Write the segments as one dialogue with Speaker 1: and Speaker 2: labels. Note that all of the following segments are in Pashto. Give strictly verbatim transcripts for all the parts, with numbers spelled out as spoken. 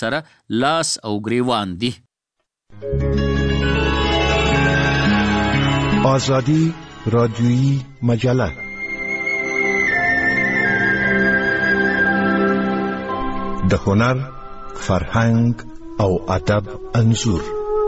Speaker 1: سره لاس او ګریوان دي.
Speaker 2: آزادی رادیویی مجله د هنر، فرهنګ او ادب انځور.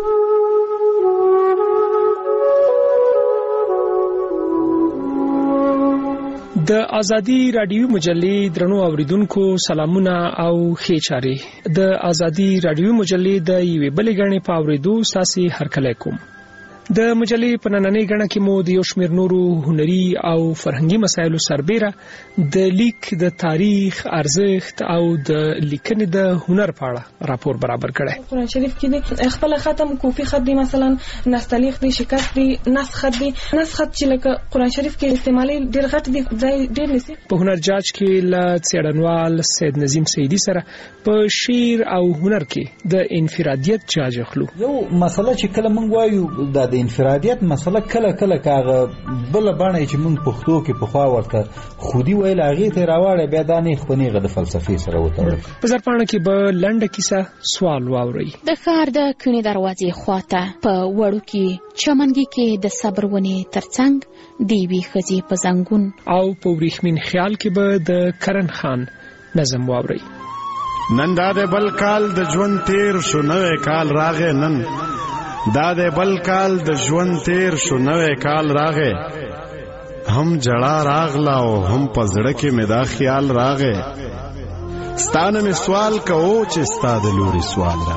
Speaker 3: د آزادی رادیو مجلې درنو اوریدونکو سلامونه او ښې چارې. د آزادی رادیو مجلې د یوې بلې غړنې په اوریدو ستاسو هرکلی کوم. د مجلې په نننۍ غړنه کې مو د یو شمېر نورو هنري او فرهنګي مسایلو سربېره د لیک د تاریخ، ارزښت او د لیکنې د هنر په اړه راپور برابر کړی.
Speaker 4: قرآن شریف کې د خپل ختم کوفي خط دی، مثلا نستعلیق دی، شکست دی، نسخ خط دی. نسخ خط چې لکه قرآن شریف کې استعمالي ډېر غټ دی، ځای ډېر نسی.
Speaker 3: په هنر جاج کې له څېړنوال سید نظیم سیدی سره په شعر او هنر کې د انفرادیت جاج اخلو.
Speaker 5: یو مسله چې کله موږ وایو د د انفرادیت مسله کله کله کاغه بل باندې چې موږ پښتو کې په خوا ورته خودي ویل هغه ته راوړې بیا دانې خپنیغه د فلسفي سره وتړل.
Speaker 3: په ځرپاڼه کې به لنډه کیسه سوال واوري.
Speaker 6: د ښار د کڼې دروازې خواته په وړو کې چمنګي کې د صبر ونې ترڅنګ دیوی خزي په زنګون
Speaker 3: او په وریښمین خیال کې به د کرن خان نظم واوري.
Speaker 7: نن دا د بل کال د ژوند تیر شو، نوې کال راغې. نن دا د بل کال د ژوند تیر شو، نوې کال راغې. هم جړه راغلا او هم په زړه کې مې دا خیال راغې. ستانه مې سوال کوو چې ستا د لوري سوال را.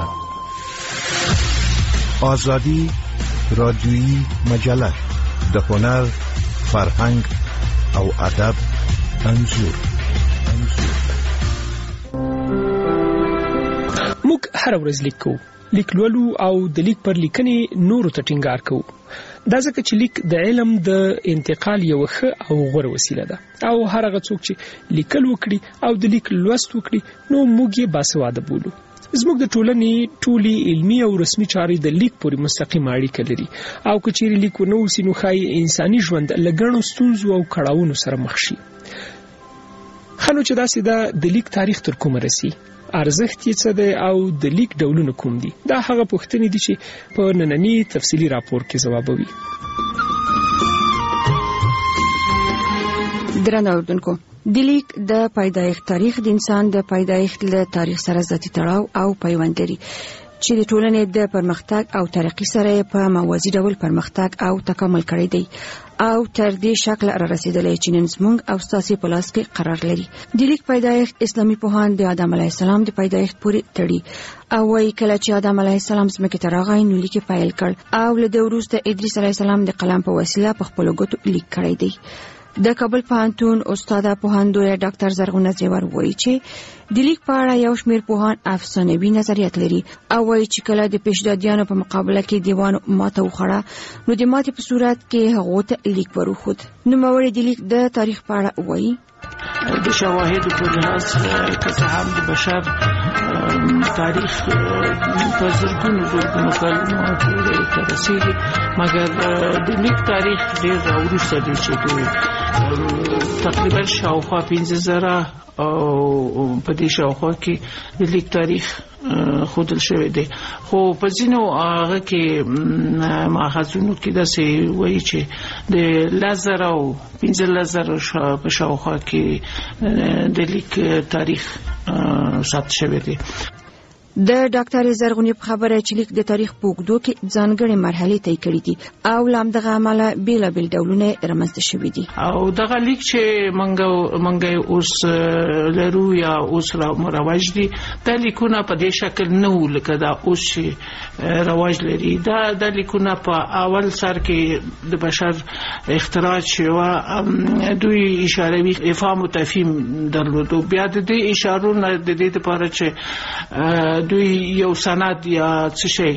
Speaker 2: آزادی رادیویی مجله د هنر، فرهنګ او ادب انځور.
Speaker 3: موږ هر ورځ لیکو، لیک لولو او د لیک پر لیکنې نورو ته ټینګار کوو. دا ځکه چې لیک د علم د انتقال یو ښه او غوره وسیله ده، او هر هغه څوک چې لیکل وکړي او د لیک لوست وکړي نو موږ یې باسواده بولو. زموږ د ټولنې ټولي علمي او رسمي چارې د لیک پورې مستقیم اړیکه لري، او که چیرې لیک ونه وسي نو ښایي انساني ژوند له ګڼو ستونزو او کړاوونو سره مخ شي. ښه نو چې داسې ده، د لیک تاریخ تر کومه رسي، ارزښت یې څه دی او د لیک ډولونه کوم دي؟ دا هغه پوښتنې دي چې په نننی تفصیلي راپور کې ځوابوي.
Speaker 8: درنو اوریدونکو، د لیک د پیدایښت تاریخ د انسان د پیدایښت له تاریخ سره ذاتي تړاو او پیوند لري چې د ټولنې د پرمختګ او ترقۍ سره په موازي ډول پرمختګ او تکامل کړی دی او تر دې شکل را رسیدلی چې نن زموږ او ستاسو په لاس کې قرار لري. د لیک پیدایښت اسلامي پوهان د آدم علیه السلام د پیدایښت پورې تړي او وايي کله چې آدم علیه السلام ځمکې ته راغی نو لیک پیل کړ او له دې وروسته ادریس علیه السلام د قلم په وسیله په خپلو ګوتو لیک کړی دی. د کابل پوهنتون استاد پوهاندوی ډاکټر زرغونه زیور وایي چې د لیک په اړه یو شمېر پوهان افسانوي نظریات لري او وایي چې کله د پیشدادیانو په مقابله کې دیوانو ماته وخوړه نو د ماتې په صورت کې هغو ته لیک ورښود. نوموړی د لیک د تاریخ په اړه وایي
Speaker 9: د شواهدو په لحاظ که څه هم د بشر تاریخ په زرګونو زرګونو کلونو پورې ته رسېږي، مګر د لیک تاریخ ډېر راوروسته دی چې تقریبا شاوخوا پنځه زره او په دې شاوخوا کې د لیک تاریخ خودل شوی دی. خو په ځینو هغه کې ماخذونو کې داسې وایي چې د لزر او پنځه لزر په شاوخوا کې د لیک تاریخ ثبت شوی دی.
Speaker 8: د ډاکټر زرغونی په خبره چې لیک د تاریخ په اوږدو کې ځانګړې مرحلې طی کړې دي او لام دغه عمله بیلابیل ډولونه رامنځته شوي دي
Speaker 9: او دغه لیک چې منګه منګه اوس لرو یا اوس رواج دي د لیکونه په دې شکل نه ولکه دا اوس رواج لري. دا د لیکونه په اول سر کې د بشر اختراع شوه، دوی اشاروي افهام او تفهیم درلودو. بیا د دې اشارو نه د دې لپاره چې دوی یو سند یا څه شي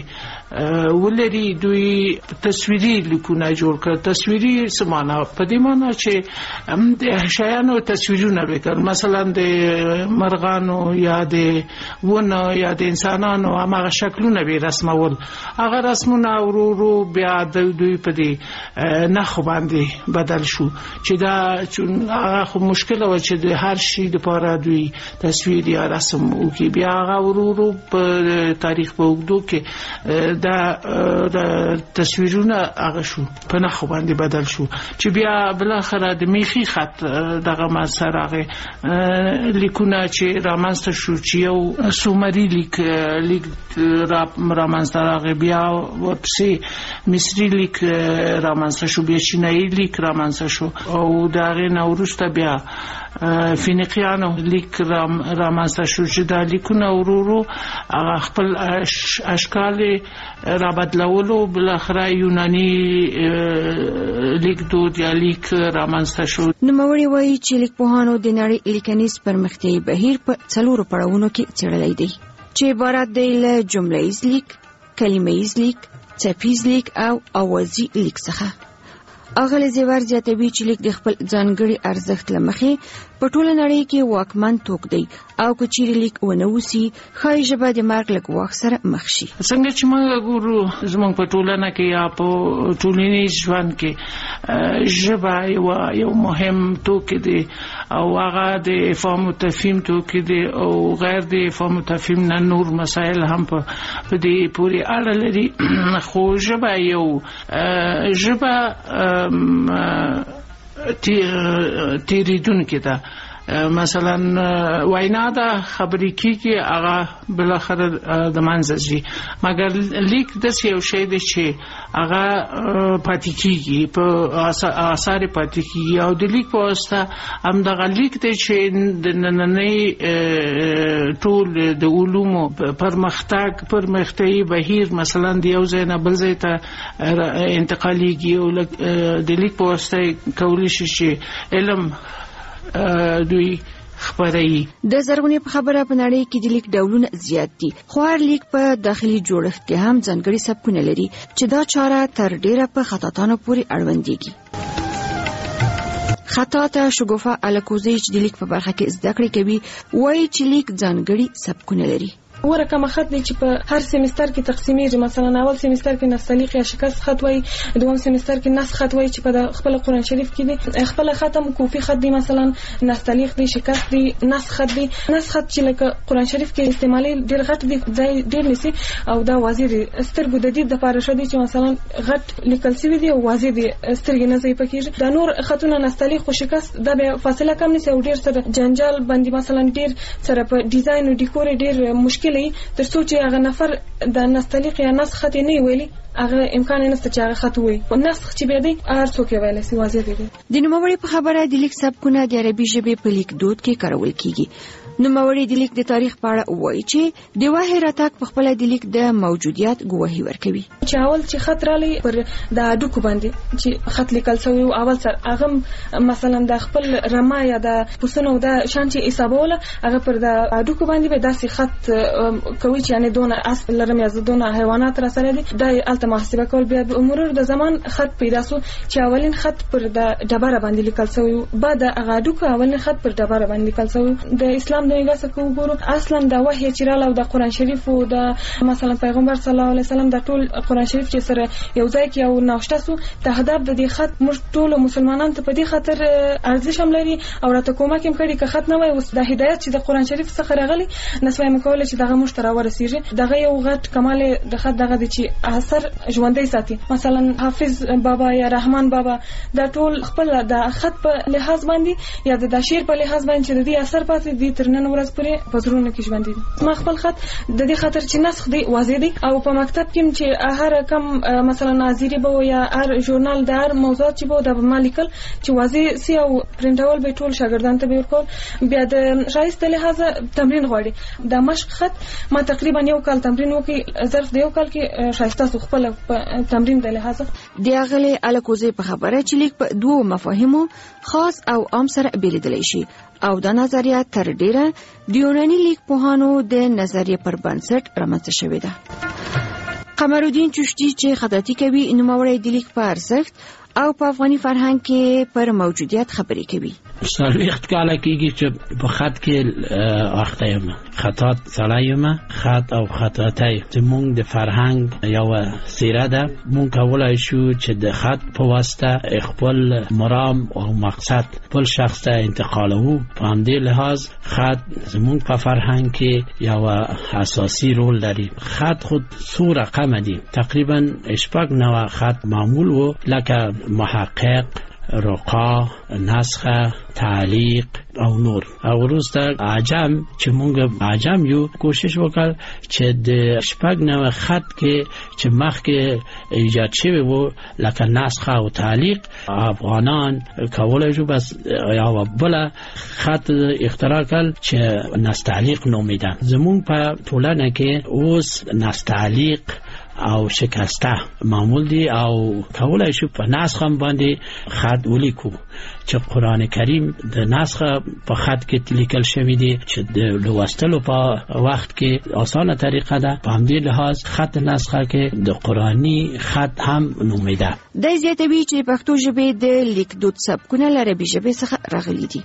Speaker 9: ولري دوی تصویري لیکونه جوړ کړ. تصویري سمانه په دې معنی چې د احشایانو تصویرونه وکړ، مثلا د مرغانو یا د ونه یا د انسانانو هغه شکلونه به رسمول. هغه رسمونه ورو بیا د دوی په دې نه خو باندې بدل شو چې دا چون هغه خو مشکل و چې د هر شي لپاره دوی تصویر یا رسم وکړي. بیا هغه ورو په تاریخ په وګړو کې دا تصویرونه هغه شو په نه خو باندې بدل شو چې بیا بل اخر د میخي خط دغه مسره هغه لیکونه چې رامنځته شو چې یو سومري لیک لیک را رامنځته راغی، بیا ورپسې مصري لیک رامنځته شو، بیا چینایي لیک رامنځته شو او دا غي نوروسته بیا فینیقیانو لیک رامنځته شو چې دا لیکونه ورورو خپل اشکال را بدلولو. بل اخر یونانی لیک دود یا لیک رامنځته شو.
Speaker 8: نوموړي وایي چې لیکپوهانو د نړۍ لیکنیز پرمختیايي بهیر په څلورو پړاوونو کې څېړلی دی چې عبارت دی له جمله‌ییز لیک، کلمه‌ییز لیک، څپیز لیک او اوازي لیک څخه. اغلی زیور زیاتوي چې لیک د خپل ځانګړي ارزښت لمخې په ټوله نړۍ کې واکمن توک دی او که چیرې لیک ونه وسی ښایي ژبه د مرګ له ګواښ سره مخ شي.
Speaker 9: څنګه چې موږ ګورو زموږ په ټولنه کې یا په ټولنیز ژوند کې ژبه یو یو مهم توک دی او هغه د فهم او تفهیم توک دی او غیر د فهم او تفهیم نه نور مسایل هم په دې پوری اړه لري. خو ژبه یو ژبه تیریدون کې ده. مثلا وینا دا خبرې کیږي هغه بل اخر د منځي، مګر لیک د یو شی دی چې هغه پاتې کیږي، په آثار پاتې کیږي او د لیک په واسطه هم د لیک دی چې د نننۍ ټول د علومو پرمختګ پرمختیايي بهیر مثلا د یو ځای نه بل ځای ته انتقالیږي او د لیک په واسطه کولی شي چې علم دوی خبري.
Speaker 8: د زرغونې په خبره په نړۍ کې د لیک ډولونه زیات دي، خو هر لیک په داخلي جوړښت کې هم ځانګړي سبکونه لري چې دا چاره تر ډیره په خطاطانو پورې اړوندېږي. خطاطه شګوفه الکوزي چې د لیک په برخه کې زده کړې کوي وایي چې لیک ځانګړي سبکونه لري.
Speaker 4: ورکه مخط دی چې په هر سیمستر کې تقسیمیږي. مثلا اول سیمستر کې نستعلیق یا شکست خط وای، دوم سیمستر کې نسخ خط وای چې په خپل قرآن شریف کې دی، خپل ختم کوفی خط دی، مثلا نستعلیق دی، شکست دی، نسخ خط دی. نسخ خط چې لکه قرآن شریف کې استعمالي ډیر غټ دی، ځای ډیر نسی او دا واضح دی. سترګو د دې د پاره شدي چې مثلا غټ لیکل شوی دی او واضح دی، سترګې نه ځای پکې. دا نور خطونه نستعلیق او شکست دا به فاصله کم نسی او ډیر سره جنجال باندې مثلا ډیر سره په ډیزاین او ډیکور ډیر مشکل تر څو چې هغه نفر د نستعلیق یا نسخ خط نه ویلي هغه امکان نشته چې هغه خط وي. او نسخ چې به دی هر څوک ویلی سي واضح دی.
Speaker 8: د نوموړي په خبره د لیک سبکونه د عربي ژبې په لیک دود کې کارول کیږي. نوموړي د لیک د تاریخ په اړه وایي چې د واحد راتګ په خپل د لیک د موجودیت ګواهي ورکوي.
Speaker 4: چې اول چې خط رالی پر د اډوکو باندې چې خط لیکل شوی او اول سر هغه مثلا د خپل رما یا د پوسونو د شان چې حسابوله هغه پر د اډوکو باندې به داسې خط کوي چې یعنی دونه اصل لرم یا دونه حیوانات را سره دي د الته محاسبه کول. بیا مرور د زمان خط پیدا سو چې اولین خط پر د ډبره باندې لیکل شوی، بعد هغه اډوکو اولین خط پر ډبره باندې لیکل شوی. د اسلام د نګاسه کو ګورو اصلا د وحی چې رااله د قرآن شریف او د مثلا پیغمبر صلی الله علیه وسلم د ټول قرآن شریف چې سره یو ځای کې او نوشته سو تهداب د دې خط مش ټول مسلمانانو ته په دې خاطر ارزش هم لري او راته کومه کوم کړي که خط نه وای اوس د هدایت چې د قرآن شریف څخه راغلي نسوي مکول چې دغه مشترا ورسیږي. دغه یو غټ کمال د خط دغه د چې اثر ژوندۍ ساتي. مثلا حافظ بابا یا رحمان بابا د ټول خپل د خط په لحاظ باندې یا د شعر په لحاظ باندې چې د دې اثر پاتې دي تر نن ورځ پورې په زړونو کې ژوندۍ دي. ما خپل خط د دې خاطر چې نسخ دی واضح دی او په مکتب کې چې هر کم مثلا ناظری به یا هر ژورنال د هر موضوع چې به د مالیکل چې واضح سی او پرنټول به ټول شاګردانو ته به ورکول. بیا د شایسته لحاظ تمرین غواړي. د مشق خط ما تقریبا یو کال تمرین وکړ، ظرف د یو کال کې شایسته خپل تمرین د لحاظ
Speaker 8: د اغلی الکوزي په خبره چې لیک په دوه مفاهیمو خاص او عام سره بیلیدلی شي او دا نظریه تر ډیره د یوناني لیک پوهانو د نظریه پر بنسټ رامنځته شوې ده. قمرالدین چشتی چې خطاطي کوي نوموړی د لیک په ارزښت او په افغاني فرهنګ کې پر موجودیت خبرې کوي.
Speaker 9: څلوېښت کاله کېږي چې په خط کې اخته یم. خطاط سړی یم. خط او خطاطي زموږ د فرهنګ یوه څیره ده. موږ کولی شو چې د خط په واسطه خپل مرام او مقصد خپل شخص ته انتقالوو. په همدې لحاظ خط زموږ په فرهنګ کې یوه اساسي رول لري. خط خود څو رقمه دي، تقریبا شپږ نوع خط معمول و، لکه محقق، رقا، نسخه، تعلیق او نور. او وروسته عجم چې مونږ عجم یو کوشش وکړ چې د شپږ نوع خط کې چې مخکې ایجاد شوی وو لکه نسخه او تعلیق، افغانان کولای شو بس یا بل خط اختراع کړ چې نستعلیق نومیده. زمونږ په ټولنه کې اوس نستعلیق او شکسته معمول دي او کولای شو په نسخه باندې خط ولیکو چې قرآن کریم د نسخه په خط کې لیکل شوی دی چې د لوستلو په وخت کې آسانه طریقه ده. په همدې لحاظ خط نسخه کې د قرآنی خط هم نومیده.
Speaker 8: د زیاتوي چې پښتو ژبې د لیکدود سبکونه له عربي ژبې څخه راغلي دي.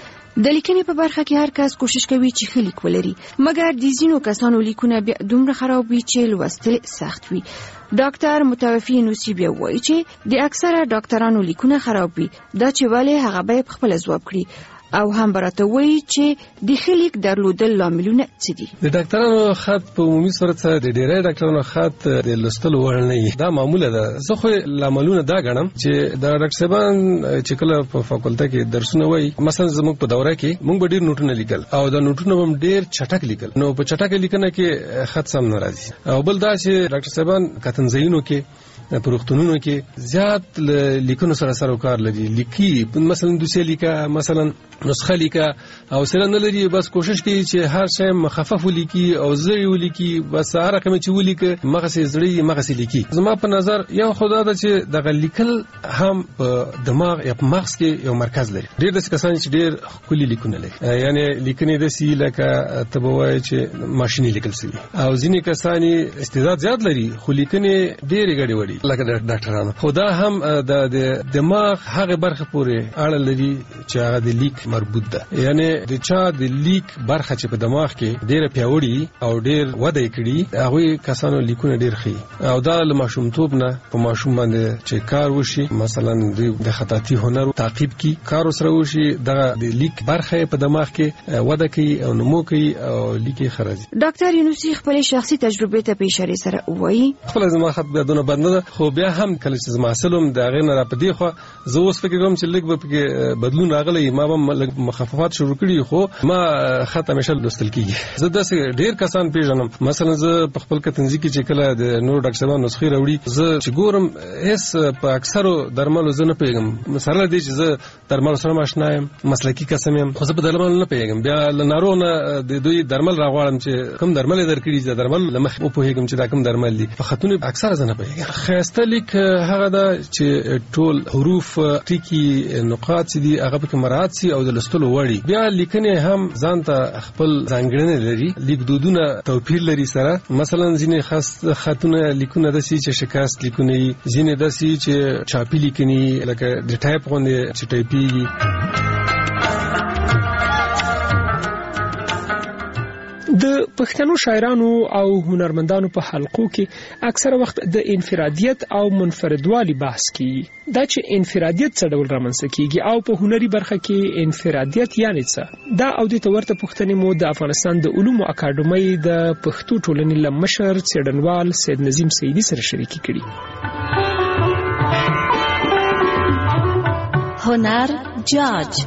Speaker 8: د لیکنې په برخه کې هر کس کوشش کوي چې ښه لیک ولري، مګر د ځینو کسانو لیکونه بیا دومره خراب وي چې لوستل سخت وي. ډاکټر متوفی نوسی بیا وایي چې د اکثره ډاکټرانو لیکونه خراب وي. دا چې ولې هغه به خپل ځواب کړي او هم براته وایي چې د ښه لیک درلودل لاملونه څه دي.
Speaker 10: د ډاکټرانو خط په عمومي صورت سره د ډېری ډاکټرانو خط د لوستلو وړ نه وي. دا معموله ده. زه خو لاملونه دا ګڼم چې د ډاکټر صاحبان چې کله په فاکولټه کې درسونه وایي، مثلا زموږ په دوره کې موږ به ډېر نوټونه لیکل او دا نوټونه هم ډېر چټک لیکل، نو په چټک لیکنه کې خط سم نه راځي. او بل دا چې ډاکټر صاحبان کتنځایونو کې په روغتونونو کې زیات لیکونو سره سره کار لري. لیکي مثلا دوسیه لیکه، مثلا نسخه لیکه او سره نه لري، بس کوشش کوي چې هر شی مخفف ولیکي او زړی ولیکي، بس هر رقم چې ولیکي مغه سي زړی مغه سي لیکي. زما په نظر یو خدا ده چې دغه لیکل هم په دماغ یا په مغز کې یو مرکز لري. ډېر د کسان چې ډېر کلی لیکونه لري، یعنی لیکنې د سی لکه تبوای چې ماشيني لیکل سي، او ځینې کسان استعداد زیات لري خو لیکنې ډېرې غړي وړي لکه ډاکټرانو. خدا هم د دماغ هغه برخه پورې اړه لري چې هغه د لیک مربوط ده. یعنی د چا د لیک برخه چې په دماغ کې ډېر پیاوړي او ډېر وده کړي، هغه کسانو لیکونه ډېر ښه او دا له ماشومتوب نه په ماشوم باندې چې کار وشي، مثلا د خطاطي هنر تعقیب کی کار سره وشي، دا د لیک برخه په دماغ کې وده کوي او نمو کوي او لیکي خرازي.
Speaker 8: ډاکټر یونسی خپل شخصي تجربه ته په اشاره سره وایي
Speaker 10: خپل زما خط به دونه بد نه ده، خو بیا هم کله چې زما سلم د غیر نه پدې خو زه اوس فکر کوم چې لږ به کې بدلون راغلی، ما به مخففات شروع کړي، خو ما خط همیشه لوستل کیږي. زه داسې ډیر کسان پیژنم، مثلا زه په خپل کتنځي کې چې کله د نور ډاکټر صاحب نسخې راوړي، زه چې ګورم هیڅ په اکثرو درملو زه نه پیژنم. مثلا دې چې زه درملو سره آشنا یم، مسلکی کسم یم، خو زه په درملو نه پیژنم. بیا له ناروغ د دوی درمل راغواړم چې کوم درمل درکړي، چې درمل لمخ او په هیګم چې دا کوم درمل دي. په خطونه اکثر زه نه پیژنم. خاصه لیک هغه دا چې ټول حروف ټکی نقاط دي هغه په مراعات سي او د لستلو وړي. بیا لیکنه هم ځانته خپل ځانګړنې لري، لیک دودونه توپیر لري سره. مثلا ځینې خاص خطونه لیکونه د سي چې شکست لیکونه، ځینې د سي چې چاپی لیکني لکه د ټایپ غونډه چې ټایپي.
Speaker 3: د پښتنو شاعرانو او هنرمندانو په حلقو کې اکثره وخت د انفرادیت او منفردوالي بحث کیږي. دا چې انفرادیت څه ډول رامنځته کیږي او په هنري برخه کې انفرادیت یعنی څه، دا او د تورته پښتنې مو د افغانستان د علومو اکاډمۍ د پښتو ټولنې لمشر څېړنوال سید نظیم سیدی سره شریکي کړي.
Speaker 6: هنر جاج.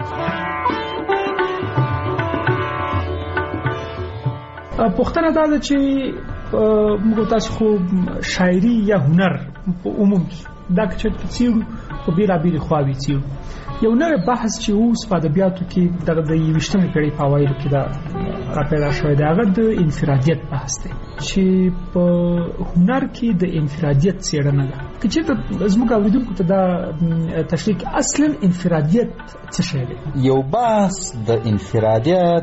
Speaker 3: پوښتنه دا ده چې موږ تاسو خو شاعري یا هنر په عموم دا چې څیړو خو بیلابیل خواوې څیړو. یو نوی بحث چې اوس په ادبیاتو کې دغه د یویشتمې پېړۍ په اوایلو کې دا راپیدا شوی دی، هغه د انفرادیت بحث دی چې په هنر کې د انفرادیت څېړنه ده. که چېرته زموږ اورېدونکو ته دا تشریح اصلا انفرادیت څه شی دی؟
Speaker 5: یو بحث د انفرادیت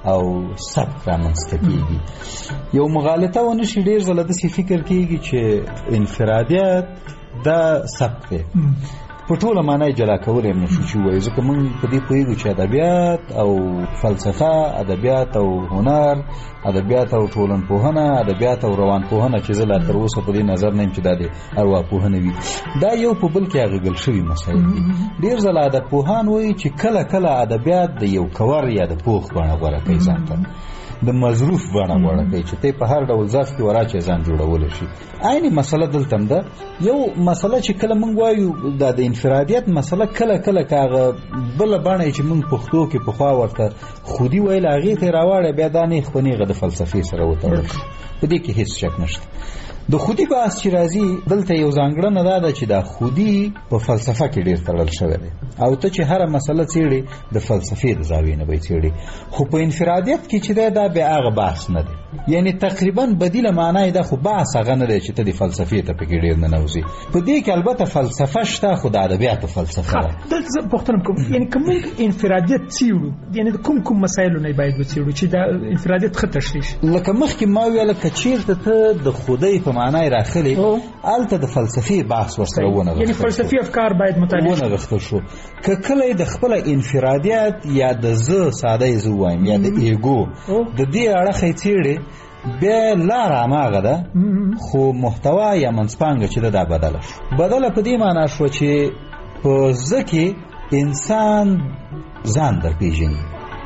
Speaker 5: او سبک رامنځته کیږي. یو مغالطه ونه شي ډېر ځله داسې فکر کیږي چې انفرادیت دا سبک دی په ټوله معنی جلا کولی هم نشو چې ووایو، ځکه موږ په دې پوهېږو چې ادبیات او فلسفه، ادبیات او هنر، ادبیات او ټولنپوهنه، ادبیات او روانپوهنه چې زه لا تر اوسه په دې نظر نه یم چې دا د ارواپوهنه وي، دا یو په بل کې اغږل شوي مسایل دي. ډېر ځله ادبپوهان وایي چې کله کله ادبیات د یو کور یا د پوخ بڼه غوره کوي ځان ته، د مظروف بڼه غوره کوي چې ته په هر ډول ظرف کې وراچې ځان جوړولی شي. عین مسله دلته هم ده. یو مسله چې کله موږ وایو دا د انفرادیت مسله، کله کله که هغه بله بڼه چې موږ پښتو کې پخوا ورته خودي ویل هغې ته یې راواړی، بیا دا نیغ په نیغه د فلسفې سره وتړل شي. په دې کې هېڅ شک نشته. د خودي بحث چې راځي دلته یو ځانګړنه دا ده چې دا خودي په فلسفه کې ډېر تړل شوی دی، او ته چې هره مسله څېړې د فلسفې د زاویې نه به یې څېړې. خو په انفرادیت کې چې دی دا بیا هغه بحث نه دی، یعنی تقریبا بدیله معنی ده، خو بحث هغه نه دی چې ته د فلسفې ته پکې ډېر ننوځې. په دې کې البته فلسفه شته، خو د ادبیاتو فلسفه ده.
Speaker 3: دلته زه پوښتنه کوم، یعنی که موږ انفرادیت څېړو، یعنی د کوم کوم مسایلو نه باید وڅېړو چې دا انفرادیت ښه تشریح شي؟ لکه
Speaker 5: مخکې ما ویله که چېرته ته د خدای په معنی راخلې، هلته د فلسفې بحث ورسره ونغښتل،
Speaker 3: یعنی فلسفي افکار باید مطالعه شي.
Speaker 5: ونغښتل شو. که کله د خپله انفرادیت یا د زه ساده یې زه ووایم یا د ایګو د دې اړخ یې څېړې، بیا لاره هماغه ده، خو محتوا یا منځپانګه چې ده دا بدله شو. بدله په دې معنا شوه چې په زه کې انسان ځان در پېژني،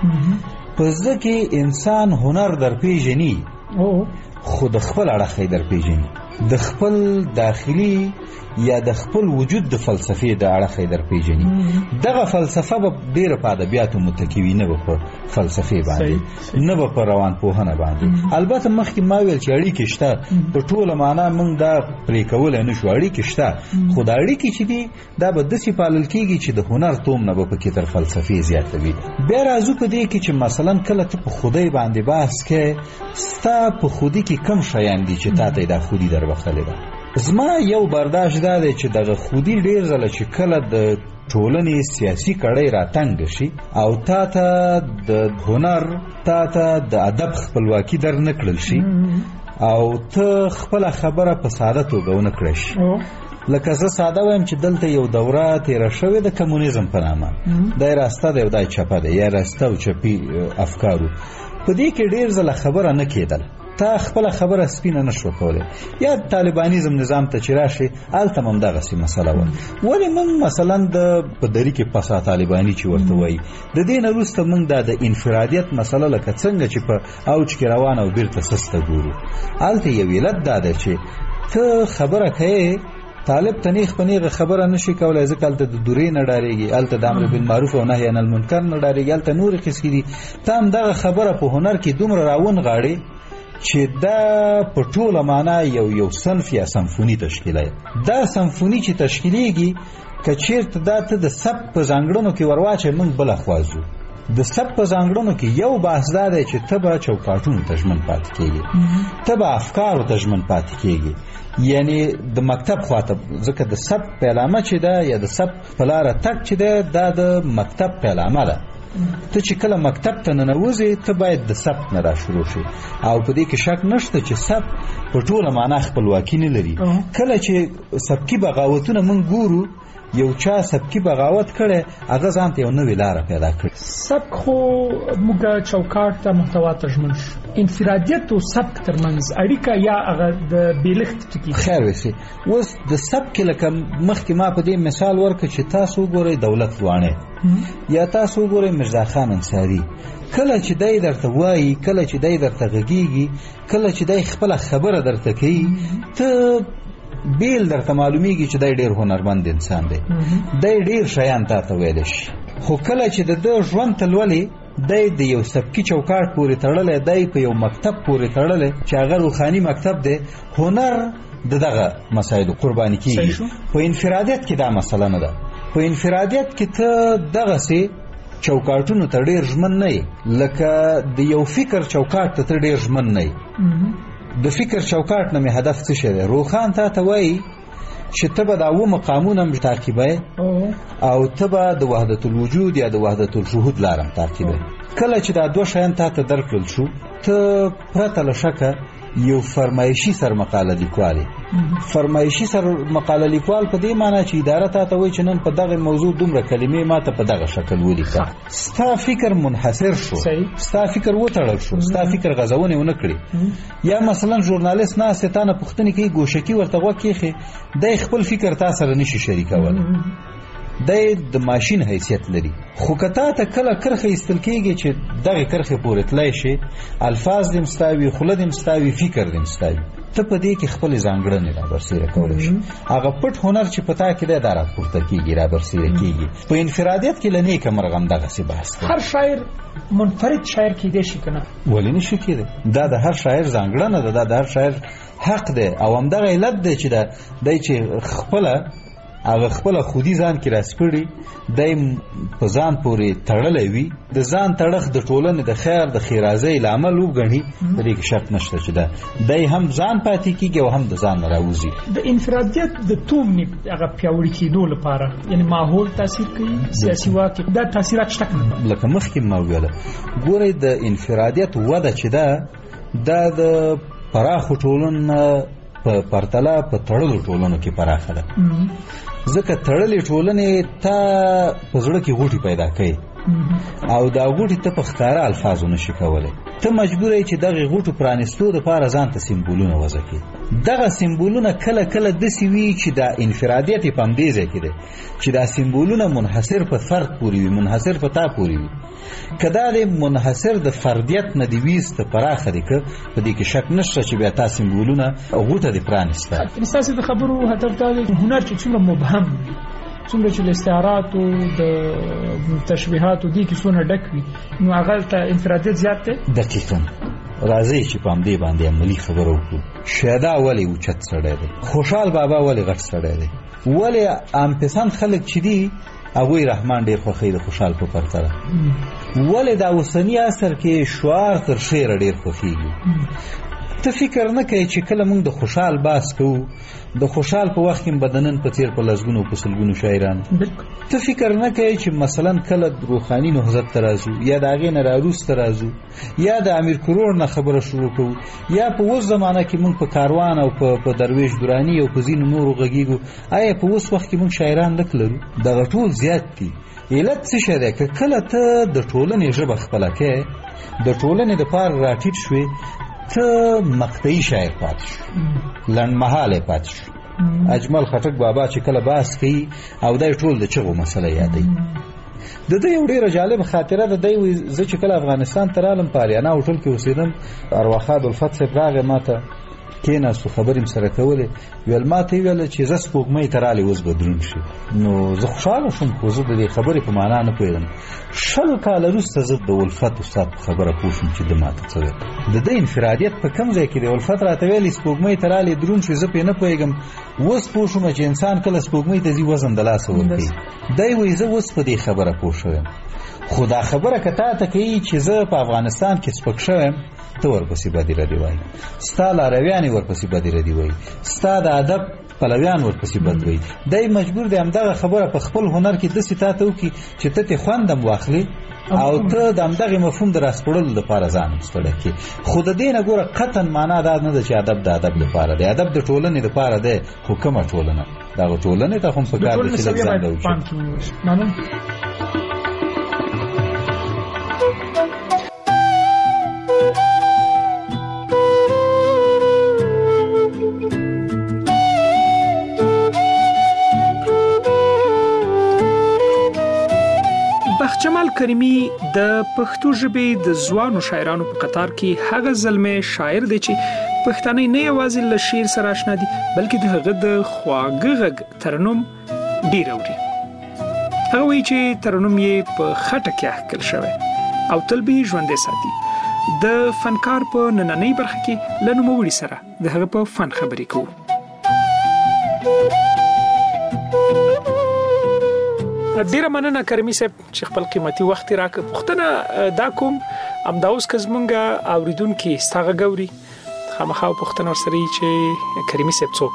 Speaker 5: په زه کې انسان هنر در پېژني، خو د خپل اړخ یې در پېژني، د خپل داخلي یا د خپل وجود د فلسفې د اړخ یې در پېژني. دغه فلسفه به ډېره په ادبیاتو متکي نه به په فلسفې باندې، نه به په روانپوهنه باندې. البته مخکې ما ویل چې اړیکې شته، په ټوله معنا موږ دا پرې کولی نه شو، اړیکې شته، خو دا اړیکې چې دي دا به داسې پالل کېږي چې د هنر توم نه به پکې تر فلسفې زیاته وي. بیا راځو په دې کې چې مثلا کله ته په خدای باندې بحث کوې، ستا په خودي کې کم شیان دي چې تا ته یې دا خودي در بخښلې ده. زما یو برداشت دا دی چې دغه خودي ډېر ځله چې کله د ټولنې سیاسي کړۍ راتنګ شي او تا ته د هنر، تا ته د ادب خپلواکي در نه کړل شي او ته خپله خبره په ساده توګه ونه کړی شي. لکه زه ساده وایم چې دلته یو دوره تېره شوې د کمونیزم په نامه، دا یې راسته دی او دا یې چپه دی، یا راسته او چپي افکارو. په دې کې ډېر ځله خبره نه کېدل، تا خپله خبره سپینه نه شوه کولی. یا طالبانیزم نظام ته چې راشي هلته هم همدغسې مسله وه. ولې موږ مثلا د په دري کې پسا طالباني چې ورته وایي، د دې نه وروسته موږ دا د انفرادیت مسله لکه څنګه چې په اوج کې روانه او بیرته سسته ګورو. هلته یو علت دا ده چې ته خبره کوې، طالب ته نیغ په نیغه خبره نشي کولی، ځکه هلته د دورې نه ډارېږي، هلته د امر بالمعروف او نهي عن المنکر نه ډارېږي، هلته نورې قصې دي. ته همدغه خبره په هنر کې دومره راونغاړې چې دا په ټوله معنا یو یو صنف یا سمفوني تشکیلوي. دا سمفوني چې تشکیلیږي، که چېرته دا ته د سبک په ځانګړنو کې ورواچې، موږ بله خوا ځو. د سبک په ځانګړنو کې یو بحث دا دی چې ته به چوکاټونو ته ژمن پاتې کېږي، ته به افکارو ته ژمن پاتې کېږي، یعنی د مکتب خواته، ځکه د سبک پیلامه چې ده یا د سبک په لاره تګ چې ده دا د مکتب پیلامه ده. ته چې کله مکتب ته ننوځې، ته باید د سبک نه را شروع شي، او په دې کې شک نشته چې سبک په ټوله معنا خپلواکي نه لري. کله چې سبکي بغاوتونه موږ ګورو، یو چا سبکي بغاوت کړی، هغه ځان ته یو نوې لاره پیدا کړي.
Speaker 3: سبک خو موږ چوکاټ ته محتوا ته ژمن شو. انفرادیت او سبک ترمنځ اړیکه یا هغه د بېلښت ټکي
Speaker 5: خیر وسي. اوس د سبک لکه مخکې ما په دې مثال ورکړ چې تاسو وګورئ دولت لواڼې یا تاسو وګورئ مرزا خان انصاري، کله چې دی درته وایي، کله چې دی درته غږیږي، کله چې دی خپله خبره درته کوي، ته بیل درته معلومیږي چې دی ډېر هنرمند انسان دی، دی ډېر شیان تا ته ویلی شي. خو کله چې د ده ژوند ته لولې، دی د یو سبکي چوکاټ پورې تړلی، دی په یو مکتب پورې تړلی چې هغه روخاني مکتب دی. هنر د دغه مسایلو قرباني کېږي. په انفرادیت کې دا مسله نه ده. په انفرادیت کې ته دغسې چوکاټونو ته ډېر ژمن نه یې، لکه د یو فکر چوکاټ ته ته ډېر ژمن نه یې. د فکر چوکاټ نه مې هدف څه شی دی؟ روښان تا ته وایي چې ته به دا اوه مقامونه هم تعقیبوې او ته به د وحدت الوجود یا د وحدت الشهود لاره هم تعقیبوې. کله چې دا دوه شیان تا ته درکړل شو، ته پرته له شکه یو فرمایشي سرمقاله لیکوال فرمایشي سرمقاله لیکوال په دې معنی چې اداره تا ته وایي چې نن په دغه موضوع دومره کلمې ما ته په دغه شکل ولیکه. ستا فکر منحصر شو، ستا فکر وتړل شو، ستا فکر غځونې ونه کړي. یا مثلا ژورنالیست ناست تا نه پوښتنې کوي، ګوشکي ورته غوږ کېښې، دی خپل فکر تا سره نشي شریکولی، دی د ماشین حیثیت لري. خو که تا ته کله کرښه ایستل کېږي چې دغې کرښې پورې تلی شي، الفاظ دې هم ستا وي، خوله دې هم ستا وي، فکر دې هم ستا وي، ته په دې کې خپلې ځانګړنې رابرسېره کولی شي. هغه پټ هنر چې په تا کې دی دا راپورته کېږي، رابرسېره کېږي. په انفرادیت کې له نیکه مرغه همدغسې بحث دی.
Speaker 3: هر شاعر منفرد شاعر کېدی شي که نه؟ ولې
Speaker 5: نه شي کېدی؟ دا د هر شاعر ځانګړنه ده، دا د هر شاعر حق دی. او همدغه علت دی چې دی چې خپله هغه خپله خودي ځان کې راسپړي، دی په ځان پورې تړلی وي، د ځان تړښت د ټولنې د خیر د ښېرازۍ لامل وګڼي، په دې کې شک نشته چې ده دی هم ځان پاتې کېږي او هم د ځان نه راوځي.
Speaker 3: د انفرادیت د تومنې هغه پیاوړي کېدو لپاره یعنې ماحول تاثیر کوي، سیاسي واک، دا تاثیرات شته که نه؟
Speaker 5: لکه مخکې ما وویله، ګورئ د انفرادیت وده چې ده دا د پراخو ټولنو په پرتله په تړلو ټولنو کې پراخه ده. ځکه تړلې ټولنې تا په زړه کې غوټې پیدا کوي او دا غوټې ته په ښکاره الفاظو نشي کولی. ته مجبوره یې چې دغې غوټو پرانستو دپاره ځان ته سمبولونه وضع کړي. دغه سمبولونه کله کله داسې وي چې دا انفرادیت یې په همدې ځای کې دی چې دا سمبولونه منحصر په فرد پورې وي، منحصر په تا پورې وي. که دا د منحصر د فردیت نه دې ویسته پراخه دی، که په دې کې شک نشته چې بیا تا سمبولونه غوټه دې پرانسته.
Speaker 3: ستاسې د خبرو هدف دا دی هنر چې څومره مبهم وي، څومره چې له استعاراتو د تشبیهاتو دې کې څونه ډک وي، نو هغه ته انفرادیت زیات دی.
Speaker 5: دقیقاً. راځئ چې په همدې باندې عملي خبره وکړو. شیدا ولې اوچت سړی دی؟ خوشحال بابا ولې غټ سړی دی؟ ولې عام پسند خلک چې دي هغوی رحمان ډېر خوښوي د خوشحال په پرتله؟ ولې دا اوسني عصر کې شعار تر شعره ډېر خوښېږي؟ ته فکر نه کوي چې کله موږ د خوشحال باس کوو، د خوشحال په وخت کې به د نن په څېر په لسګونو په سلګونو شاعران، ته فکر نه کوي چې مثلا کله روحاني نهضت ته راځو یا د هغې نه راروسته راځو یا د امیر کروړ نه خبره شروع کوو یا په اوس زمانه کې موږ په کاروان او په درویش دراني او په ځینو نورو غږیږو، آیا په اوس وخت کې موږ شاعران لږ لرو؟ دغه ټول زیات دي. علت څه شی دی؟ که کله ته د ټولنې ژبه خپله کوې، د ټولنې دپاره راټیټ شوې، ته مقطعي شاعر پاتې شو، لنډمهالی پاتې شو. اجمل خټک بابا چې کله بحث کوي او دی ټول د چغو مسله یادوي. د ده یو ډېره جالبه خاطره ده، دی وایي زه چې کله افغانستان ته رالم په اریانا هوټل کې اوسېدم، ارواښاد الفت صاحب راغی ما ته کېناستو، خبرې م سره کولې، ویل ما ته یې ویله چې زه سپوږمۍ ته رالې اوس به دروند شي. نو زه خوشحاله شوم، خو زه د دې خبرې په معنا نه پوهېدم. شل کاله وروسته زه د الفت استاد په خبره پوه شوم چې ده ما ته څه ویل. د ده انفرادیت په کوم ځای کې دی؟ الفت راته ویلې سپوږمۍ ته رالې دروند شوې، زه پرې نه پوهېږم. اوس پوه شوم چې انسان کله سپوږمۍ ته ځي وزن د لاسه ورکوي. دی وایي زه اوس په دې خبره پوه شویم. خو دا خبره که تا ته کوي چې زه په افغانستان کې سپک شویم، ته ورپسې بدې ردې وایي، ستا لارویان یې ورپسې بدې ردې وایي، ستا د ادب پلویان ورپسې بد وایي. دی مجبور دی همدغه خبره په خپل هنر کې داسې تا ته وکړي چې ته ترې خوند هم واخلې او ته د همدغې مفهوم د راسپړلو لپاره ځان هم ستړی کړې. خو د دې نه ګوره قطعا معنا دا نه ده چې ادب د ادب لپاره دی، ادب د ټولنې لپاره دی. خو کومه ټولنه؟ دغه ټولنې ته خو هم پکار ده چې لږ ځان راوچي.
Speaker 3: جمال کریمی د پښتو ژبې د ځوانو شاعرانو په قطار کې هغه زلمه شاعر دی چې پښتانه نه یوازې له شعر سره آشنا دي بلکې د هغه د خواږه غږ ترنم ډیر اوري. هغه وایي چې ترنم یې په خټه کې احکل شوی او تل به ژوندې ساتي. د فنکار په نننۍ برخه کې له نوموړي سره د هغه په فن خبرې کوو. ډیره مننه کریمي صاحب چې خپل قیمتي وخت راکړ. پښتنه دا کوم امدا اوس کزمونګه اوریدونکو ستغه غوري خامخا پښتنه ورسره چې کریمي صاحب څوک دی.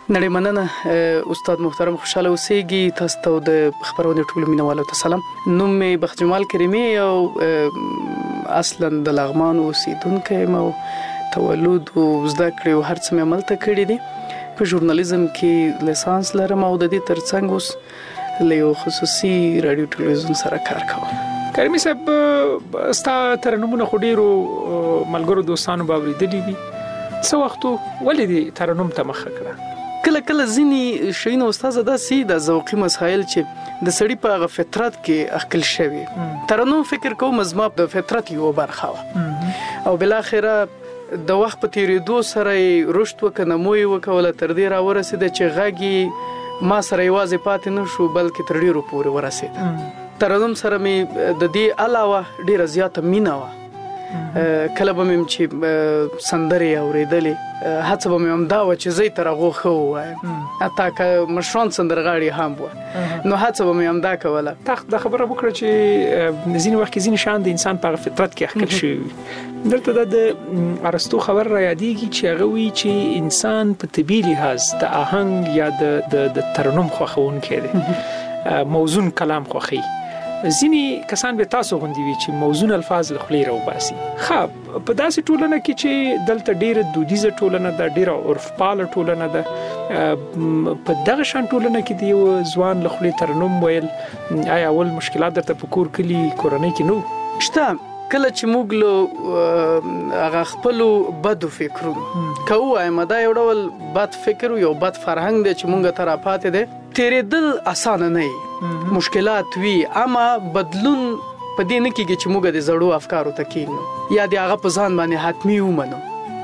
Speaker 11: نړۍ مننه استاد محترم، خوشاله اوسئ. تاسو ته د خبرونې ټول مینوالو ته سلام. نوم مې بخت جمال کریمي او اصلا د لغمان اوسیدونکی یم او تولد او زده کړې او هر څه مې عملته کړي دي. په ژورنالیزم کې لیسانس لرم او د دې ترڅنګ اوس له یو خصوصي رادیو ټلویزیون سره کار کوم.
Speaker 3: کریمي صاحب، ستا ترنمونه خو ډیرو ملګرو دوستانو به اورېدلي وي، څه وخت ولې دې ترنم ته مخه کړه؟
Speaker 11: کله کله ځینی شیونه استاد داسې د ذوقي مسایل چې د سړی په غ فطرت کې اخکل شوی ترنم فکر کوم زما د فطرت یو برخه او بل اخره د وخت په تیریدو سره رشد وکنه موي وکوله تر دې را ورسید چې غږی ما سره یوازې پاتې نشو بلکې تر ډیرو پورې ورسید. ترنم سره می د دې علاوه ډیره زیاته مینا و. کله به مم چې سندري اوریدلې هڅه به مم دا و چې زه تر هغه خو وایم اته که مشران سندرغاړي هم و نو هڅه به مم دا کوله.
Speaker 3: تخت د خبره وکړه چې ځینې وخت ځینې شان د انسان په فطرت کې اخکل شي. دلته د ارسطو خبر را یادېږي چې هغه وی چې انسان په طبيعي لحاظ د آهنګ یا د د ترنم خوښون کړي، موزون کلام خوخي. ځینې کسان به تاسو غوندي وي چې موزون الفاظ له خلی راوباسي. خب په داسې ټولنه کې چې دلته ډیره دودیزه ټولنه ده، ډیره عرف پاله ټولنه ده، په دغه شان ټولنه کې دی یو ځوان له خلی ترنم ویل، آیا اول مشکلات درته په کور کلی کورنۍ کې نو
Speaker 11: شته؟ کله چې موږ له هغه خپل بدو فکرونو کوو ایم دا یو ډول بد فکر یو بد فرهنګ دی چې موږ تر پاتې دی تیرېدل اسانه نه، مشکلات وی، اما بدلون په دې نه کېږي چې موږ د زړو افکارو ته کېنو یا د هغه په ځان باندې حتمی ومنو،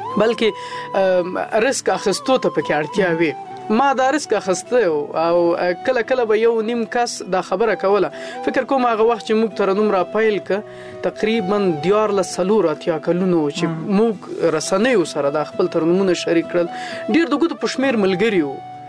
Speaker 11: بلکې رسک اخستو ته پکې اړتیا وي. ما دا رسک اخسته او کله کله به یو نیم کس دا خبره کوله. فکر کوم هغه وخت چې موږ ترنم را پایل ک تقریبا دیار له سلور اتیا کلونو چې موږ رسنیو سره د خپل ترنمونه شریک کړل، ډیر دغه په شمیر ملګریو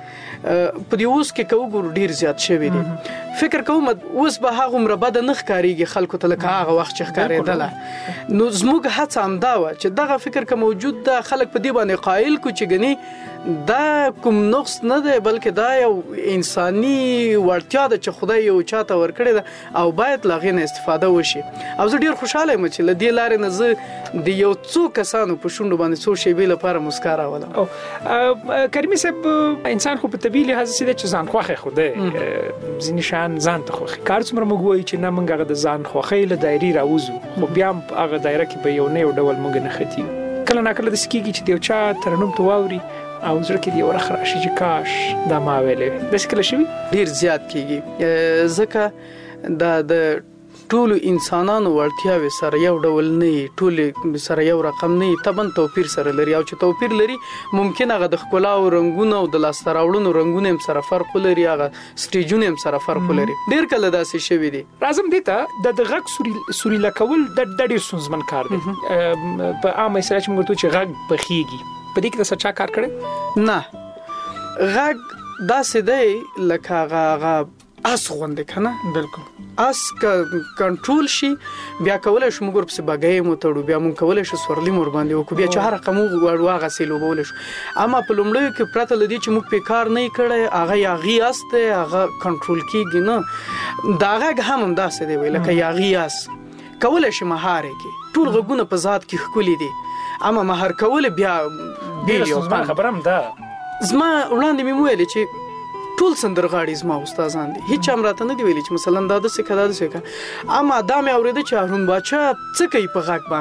Speaker 11: په دې اوس کې کوګور ډیر زیات شوی دی. فکر کوم اوس به هغه عمر بد نه ښکاریږي خلکو ته لکه هغه وخت چې ښکارېدله. نو زموږ هڅه هم دا و چې دغه فکر که موجود ده خلک په دې باندې قائل کو چې غني دا کوم نقص نه دی بلکې دا یو انساني ورتیا ده چې خدای یو چاته ورکړي ده او باید لاغې نه استفاده وشي. او زه ډیر خوشاله یم چې لدې لارې نه زه د یو څو کسانو په شونډو باندې څو شی به لپاره مسکا راولم.
Speaker 3: او کریمي صاحب، انسان خو په طبيعي لحاظ سي چې ځان خوخه خوده ځینې شان ځان ته خوخه کار څومره موږ وایي چې نه موږ د ځان خوخه له دایري راوځو، خو بیا هغه دایره کې به یو نه یو ډول موږ نه ختي. کله نا کله د سکیږي چې دیو چا ترنم تووري او زړه کې دی ورخ راشي چې کاش دا ما ویلې د شکل شوی
Speaker 11: ډیر زیات کیږي. ځکه دا د ټول انسانانو ورتیاوي سره یو ډول نه، ټول سره یو رقم نه، تبن توپیر سره لري. او چې توپیر لري ممکن هغه د خپل او رنگونو او د لاستراوړونو رنگونو هم سره فرق لري، هغه سټیجونه هم سره فرق لري. ډیر کله داسې شوی دی.
Speaker 3: لازم دي ته د غږ سوري سوري لکول د ډیر سنځمن کار دی. په عامه سره چې موږ ته چې غږ بخيږي په دې کې د سچا کار کړي
Speaker 11: نه، غږ داسې دی لکه هغه اس غونډه کنه، بالکل اس کا کنټرول شي بیا کولای شو موږ په بګای مو تړو، بیا موږ کولای شو سورلی مور باندې وکړو، بیا چې هر رقم وړو هغه سیلو بول شو. اما په لومړی کې پرته لدی چې موږ په کار نه کړي هغه یاغي استه هغه کنټرول کیږي نه. دا هغه هم داسې دی ویل کې یاغي اس کولای شي مهاره کې ټول غوونه په ذات کې خولي دي، اما مهار کول بیا
Speaker 3: بیا یو خبرم ده.
Speaker 11: زما وړاندې مې ویل چې ټول سندرغاړي زما استادان دي، هیڅ هم راته نه دی ویلي چې مثلا دا د څه کدا د څه، اما دا مې اورېده چې هارون باچا څه کوي په غږ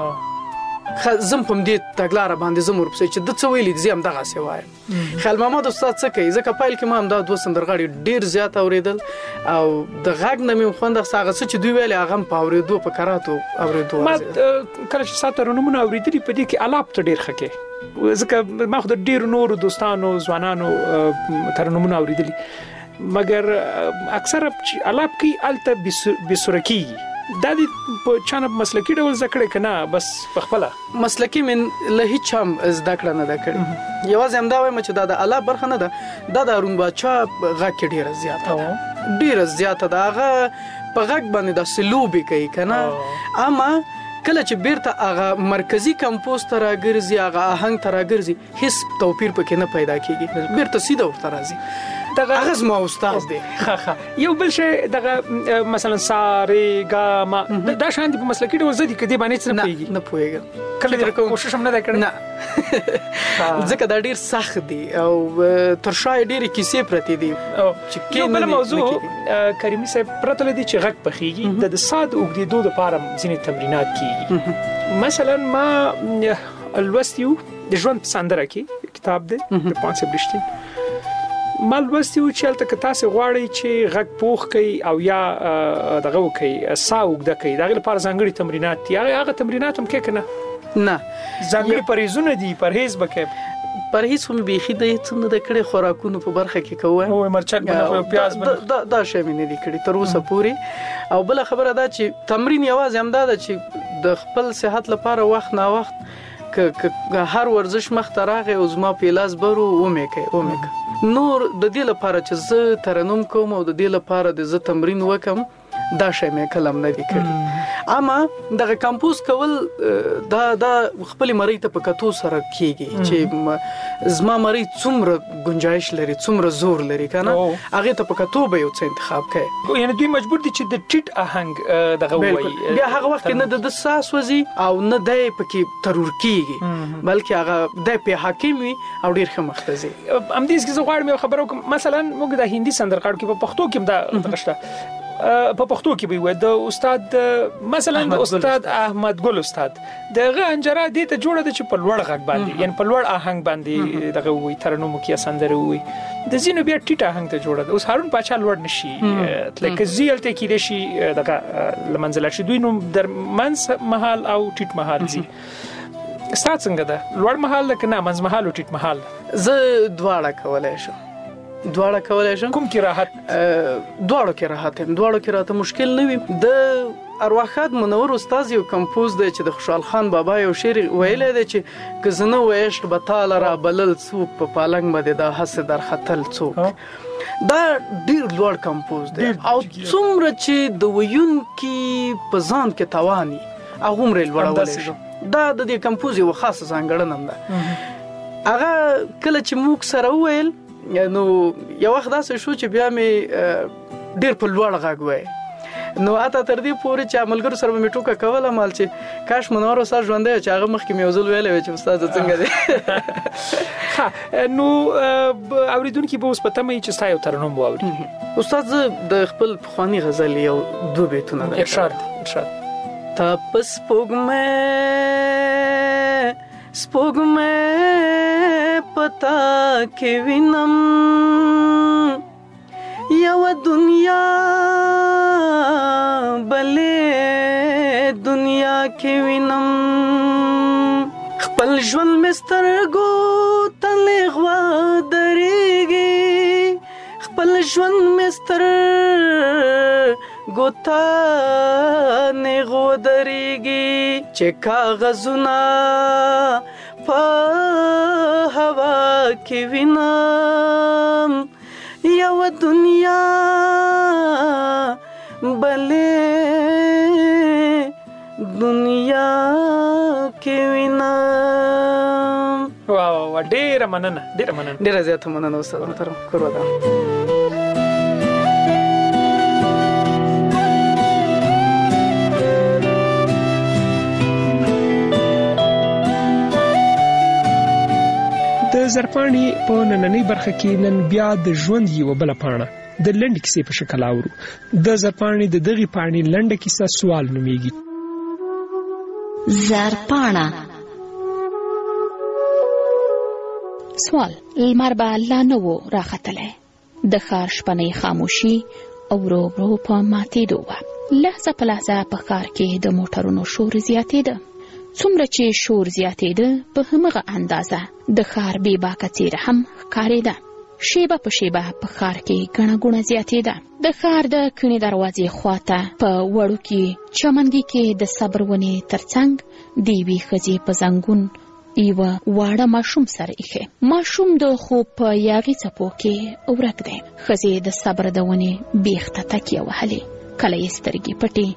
Speaker 11: باندې زم پم دې تګلار باندې زمور په چې د څه ویلي دي هم دغه څه وای. خیال محمد استاد څه کوي ځکه پایل کې ما هم دا دوه سندرغاړي ډیر زیات اوریدل او د غږ نه مې خوند څنګه چې دوی ویل هغه په اوریدو په کراتو اوریدو.
Speaker 3: ما کله چې ساته رونمونه اوریدلي په دې کې الاپ ته ډیر خکه ځکه ما خو د ډیر نورو دوستانو ځوانانو ترنمونه اوریدلي، مګر اکثر الاپ کې الته بسورکی دا دې په چانه مسلکی ډول ذکر کنه بس په خپل
Speaker 11: مسلکی من له هیڅ هم زده کړه نه ده کړې. یوازې هم دا وایم چې دا د الا برخه نه ده، دا د هارون باچا غږ ډیره زیاته ده، ډیره زیاته ده. هغه په غږ باندې د سلوبي کوي کنه، اما کله چې بیرته هغه مرکزی کمپوز ته راګرځي هغه آهنګ ته راګرځي هیڅ توپیر پکې نه پیدا کیږي بیرته سیده ورته راځي
Speaker 3: دغه
Speaker 11: هغه زما استاد دی
Speaker 3: ها ها یو بل شی دغه مثلا ساري ګاما دا شان دي په مسلکي ډول زدي کدي باندې څه نه پیږي
Speaker 11: نه پوهیږم
Speaker 3: کله دې کوشش هم نه کړی
Speaker 11: نه ځکه دا ډیر سخت دی او تر شای ډیر کیسې پرتی دي
Speaker 3: چې کې بل موضوع کریمي صاحب پرته لدی چې غږ پخېږي د ساد اوګدېدو لپاره ځینې تمرینات کیږي مثلا ما الوستیو د ژوند سندره کې کتاب دی د پانسه بلشتي مال وستیو چې تل تاسو غواړئ چې غږ پوخ کړئ او یا دغه وکړئ ساوګ د کړئ دغه لپاره ځانګړي تمرینات دي هغه تمرینات هم کې کنه
Speaker 11: نه
Speaker 3: ځانګړي پرهیزونه دي پرهیز وکړئ
Speaker 11: پرهیز هم بيخي د څنګه د کړي خوراکونو په برخه کې کوه
Speaker 3: او مرچک باندې پیاز
Speaker 11: باندې دا دا شی مې نه دي کړی تر اوسه پوري او بل خبره دا چې تمرین یوازې هم دا ده چې د خپل صحت لپاره وخت نا وخت ک هر ورزش مخ ته راغی او زما په لاس برو و مې کوي و مې کوي نور د دې لپاره چې زه ترنم کوم او د دې لپاره د زه تمرین وکم دا شی مې کلم نه دی کړی اما دغه کمپوز کول دا دا خپل مری ته په کتو سره کیږي چې زما مری څومره گنجائش لري څومره زور لري کنه هغه ته په کتو به یو څه انتخاب کړي
Speaker 3: یعنی دوی مجبور دي چې د ټیټ آهنګ دغه وایي
Speaker 11: بیا هغه وخت نه د ساس وزي او نه د پکې ترور کیږي بلکې هغه د په حکیم وي او ډیر ښه مختزي
Speaker 3: ام دې څه غواړم یو خبرو مثلا موږ د هندي سندرغاړو کې په پښتو کې دا دغشته په پښتو کې به وي د استاد مثلا استاد احمد ګل استاد دغه انجرا دې ته جوړه د چې په لوړ غږ باندې یعنی په لوړ آهنګ باندې دغه وي ترنم کې سندره وي د زینو بیا ټیټ آهنګ ته جوړه اوس هارون پاچا لوړ نشي لکه زیلته کې د شي دغه لمنځل شي دوی نو در منځ محل او ټیټ محل زی استاد څنګه ده لوړ محل لکه نه منځ محل او ټیټ محل
Speaker 11: زه دواړه کولای شم دواړه کولای شم
Speaker 3: کوم کې راحت
Speaker 11: دواړو کې راحت هم دواړو کې راته مشکل نه وي د ارواحات منور استاد یو کمپوز دی چې د خوشحال خان بابا یو شعر ویلی دی چې کزنه وېشت بتاله را بلل څوک په پالنګ باندې دا حس در خطل څوک دا ډیر لوړ کمپوز دی او څومره چې د ویون کې په ځان کې توانی هغه مر لوړول شي دا د دې کمپوز یو خاصه ځانګړنه ده هغه کله چې موږ سره ویل نو یو وخت داسې شو چې بیا مې ډیر په لوړ غږ وای نو اته تر دې پورې چې عملګرو سره مې ټوکه کوله مال چې کاش منور استاد ژوندې چې هغه مخکې مې وزل ویلې چې استاد څنګه دی
Speaker 3: ها نو اوریدونکو به اوس پته مې چې تاسو ترنم واوري
Speaker 11: استاد د خپل خواني غزل یو دوه بیتونه
Speaker 3: ارشاد ارشاد
Speaker 11: تپس پوګمه سپوږمه پتا کې وینم یو دنیا بلې دنیا کې وینم خپل ژوند مسترګو تلې غوا درېږي خپل ژوند مستر ګوتا نه غو درېږي چې کاغذونه په هوا کې وینم یو دنیا بلې دنیا کې وینم
Speaker 3: واو ډېر مننه ډېر مننه
Speaker 11: ډېر زیات مننه استاد محترم کورو ده
Speaker 3: د زرپاڼې په نننۍ برخه کې نن بیا د ژوند یو بل پاڼه د لنډ کیسې په شکل اورو د زرپاڼې د دغه پاڼې لنډ کیسه سوال نومېږي
Speaker 6: زرپاڼه سوال لمر به لا نه و راختلی د ښار شپنۍ خاموشي او ورو ورو په ماتېدو وه لحظه په لحظه په ښار کې د موټرونو شور زیاتېده څومره چې شور زیاتېده په همغه اندازه د ښار بې باکه څېره هم ښکارېده شیبه په شیبه په ښار کې ګڼه ګوڼه زیاتېده د ښار د کڼې دروازې خواته په وړوکي چمنګي کې د صبر ونې ترڅنګ د یوې ښځې په زنګون یوه واړه ماشوم سر ایښی ماشوم د خوب په یاغي څپو کې ورک دی ښځې د صبر د ونې بیخ ته تکیه وهلې کله یې سترګې پټې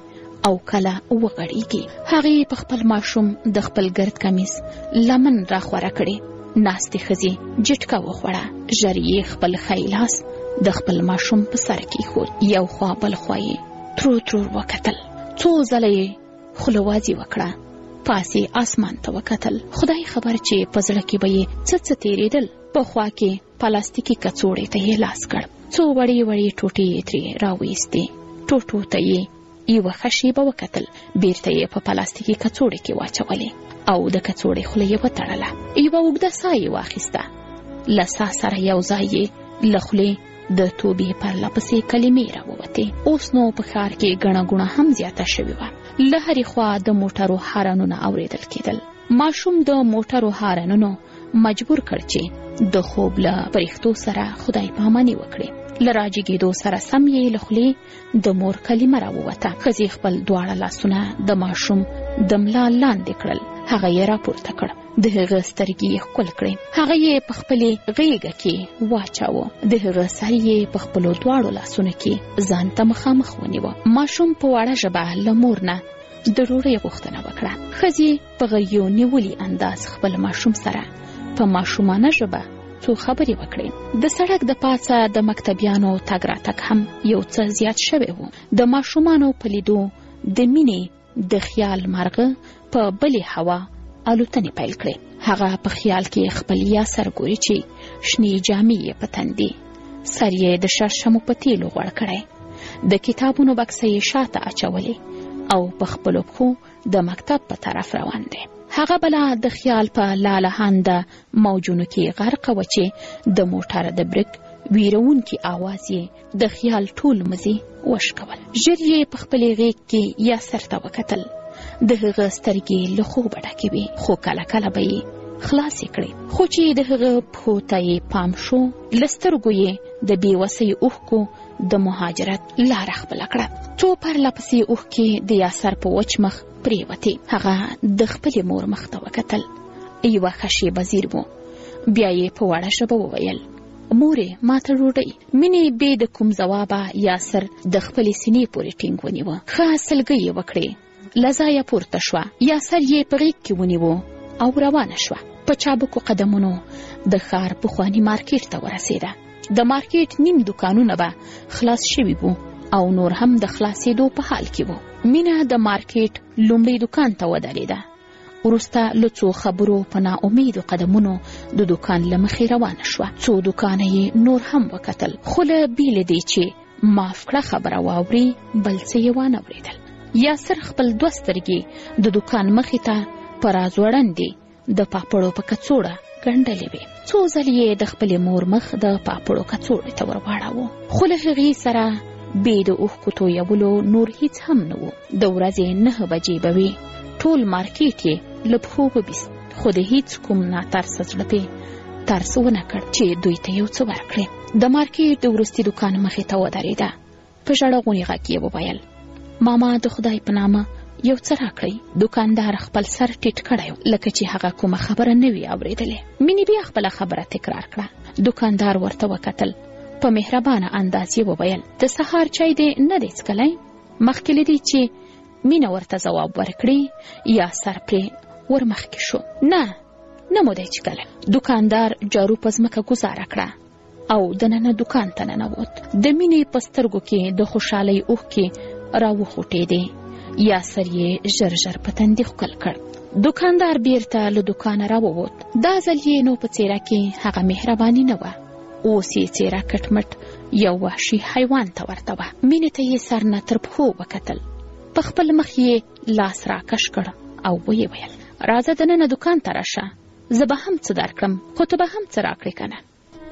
Speaker 6: او کله وغړیږي. هغې په خپل ماشوم د خپل ګرد کمیس لمن راخوره کړې. ناستې ښځې جټکه وخوړه. ژر یې خپل ښی لاس د خپل ماشوم په سر کېښود. یو خوا بل خوا یې ترور ترور وکتل. څو ځله یې خولوازي وکړه. پاسې اسمان ته وکتل. خدای خبر چې په زړه کې به یې څه څه تېرېدل. په خوا کې پلاستیکي کڅوړې ته یې لاس کړ. څو وړې وړې ټوټې یې ترې راویستې. ټوټو ته یې یوه ښه شیبه وکتل. بیرته یې په پلاستیکي کڅوړې کې واچولې او د کڅوړې خوله یې وتړله. یوه اوږده ساه یې واخیسته. له ساه سره یو ځای یې له خولې د توبې پرله پسې کلمې راووتې. اوس نو په ښار کې ګڼه ګوڼه هم زیاته شوې وه. له هرې خوا د موټرو هارنونه اورېدل کېدل. ماشوم د موټرو هارنونو مجبور کړ چې د خوب له پرښتو سره خدای پاماني وکړي. له راجګېدو سره سم یې له خولې د مور کلمه راووته. ښځې خپل دواړه لاسونه د ماشوم د ملا لاندې کړل. هغه یې راپورته کړ. د هغه سترګې یې ښکل کړې. هغه یې په خپلې غېږه کې واچاوه. د هغه سر یې په خپلو دواړو لاسونو کې ځان ته مخامخ ونیوه. ماشوم په وړه ژبه له مور نه د ډوډۍ غوښتنه وکړه. ښځې په غوږیو نیولي انداز خپل ماشوم سره په ماشومانه ژبه څو خبرې وکړې. د سړک د پاسه د مکتبیانو تګ راتګ هم یو څه زیات شوی و. د ماشومانو په لیدو د مینې د خیال مرغه په بلې هوا الوتنې پیل کړې. هغه په خیال کې خپل یاسر ګوري چې شنې جامې یې په تندې، سر یې د شړشمو په تیلو غوړ کړی، د کتابونو بکسه یې شاته اچولې او په خپلو پښو د مکتب په طرف روان دی. هغه بلا د خیال په لالهانده موجونو کې غرقه و چې د موټر د بریک ویرونکي آواز یې د خیال ټول مزي وشکول. ژر یې په خپلې غېږ کې یاسر ته وکتل. د هغه سترګې له خوبه ډکې وې، خو کله کله به یې خلاصې کړې. خو چې د هغه پښو ته یې پام شو، له سترګو یې د بېوسۍ اوښکو د مهاجرت لاره خپله کړه. څو پرله پسې اوښکې د یاسر په وچ مخ پرېوتې. هغه د خپلې مور مخ ته وکتل. یوه ښه شېبه ځیر و. بیا یې په وړه ژبه وویل: مورې، ما ته ډوډۍ. مینې بې د کوم ځوابه یاسر د خپلې سینې پورې ټینګ ونیوه. ښه سلګۍ یې وکړې. له ځایه پورته شوه. یاسر یې په غېږ کې ونیوه او روانه شوه. په چابکو قدمونو د ښار پخواني مارکېټ ته ورسېده. د مارکېټ نیم دوکانونه به خلاص شوي وو او نور هم د خلاصېدو په حال کې وو. مینه د مارکېټ لومړی دوکان ته ودرېده. وروسته له څو خبرو په ناامیدو قدمونو د دوکان له مخې روانه شوه. څو دوکانه یې نور هم وکتل، خو له بېلې دی چې معاف کړه خبره واوري بل څه یې وانه اورېدل. یاسر خپل دوه سترګې د دوکان مخې ته په راځوړندې د پاپړو په کڅوړه ګنډلې وې. څو ځلې یې د خپلې مور مخ د پاپړو کڅوړې ته ور واړاوه، خو له هغې سره بې د اوښکو تویولو نور هیڅ هم نه و. د ورځې نهه بجې به وې. ټول مارکېټ یې له پښو وبیست، خو د هیڅ کوم ناترسه زړه پې ترس ونه کړ چې دوی ته یو څه ورکړي. د مارکېټ د وروستي دوکان مخې ته ودرېده. په ژړغوني غږ یې وویل: ماما، د خدای په نامه یو څه راکړئ. دوکاندار خپل سر ټیټ کړی لکه چې هغه کومه خبره نه وي اورېدلې. مینې بیا خپله خبره تکرار کړه. دوکاندار ورته وکتل. په مهربانه انداز یې وویل: د سهار چای دې نه دی څښلی؟ مخکې له دې چې مینه ورته ځواب ورکړي یا سر پرې ورمخکې شو. نه نه مو دی څښلی. دوکاندار جارو په ځمکه ګوزاره کړه او دننه دوکان ته ننوت. د مینې په سترګو کې د خوشحالۍ اوښکې راوخوټېدې. یاسر یې ژر ژر په تندي ښکل کړ. دوکاندار بیرته له دوکانه راووت. دا ځل یې نو په څېره کې هغه مهرباني نه وه. اوس یې څېره کټمټ یو وحشي حیوان ته ورته وه. مینې ته یې سر نه تر پښو وکتل. په خپل مخ یې لاس راکش کړ او ویې ویل: راځه دننه دوکان ته راشه، زه به هم څه درکړم، خو ته به هم څه راکړې که نه.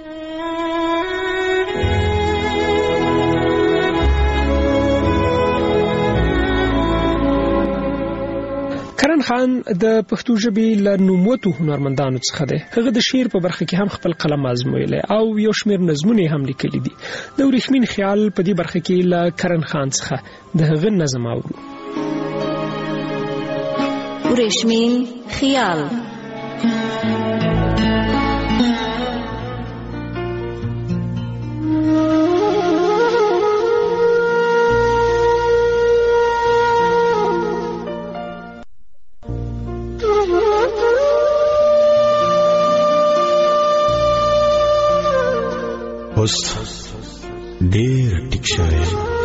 Speaker 3: کرن خان د پښتو ژبې له نوموتو هنرمندانو څخه دی. هغه د شعر په برخه کې هم خپل قلم آزمویلی او یو شمېر نظمونه هم لیکلي دي. د وریښمین خیال په دې برخه کې له کرن خان څخه د هغه نظم اورو.
Speaker 12: وریښمین خیال.
Speaker 7: اوس ډیر ټیک شوی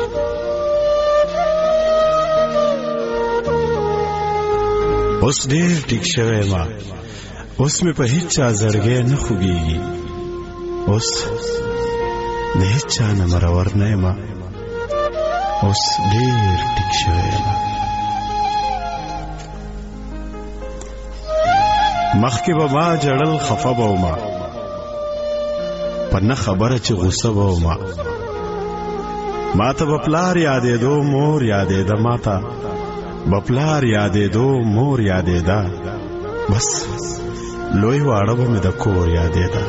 Speaker 7: اوس ډیر ټیک شوی ما اوس مې په هیڅ چا زړګی نه خوږیږي اوس د هیڅ چا نه مرور نه یم اوس ډیر ټیک شوی یم مخکې به ما جړل خفه به ومه په نه خبره چې غصه به ومه ما ته به پلار یادېدو مور یادېده ما ته به پلار یادېدو مور یادېده بس لوی واړه به مې د کور یادېده